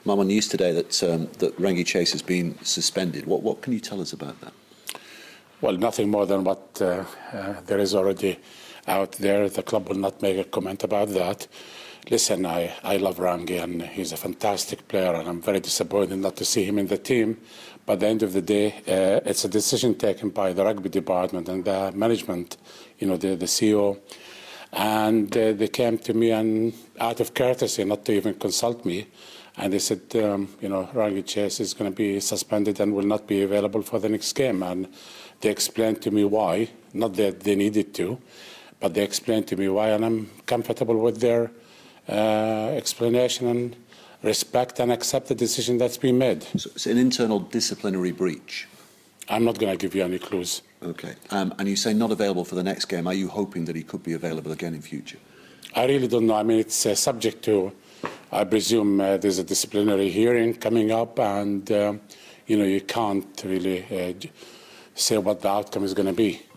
Marwan, news today that that Rangi Chase has been suspended. What can you tell us about that? Well, nothing more than what there is already out there. The club will not make a comment about that. Listen, I love Rangi, and he's a fantastic player, and I'm very disappointed not to see him in the team. But at the end of the day, it's a decision taken by the rugby department and the management, the CEO. And they came to me, and out of courtesy, not to even consult me, and they said, Rangi Chase is going to be suspended and will not be available for the next game. And they explained to me why, not that they needed to, but they explained to me why, and I'm comfortable with their explanation and respect and accept the decision that's been made. So it's an internal disciplinary breach. I'm not going to give you any clues. Okay. And you say not available for the next game. Are you hoping that he could be available again in future? I really don't know. I mean, it's subject to, I presume, there's a disciplinary hearing coming up, and, you can't really say what the outcome is going to be.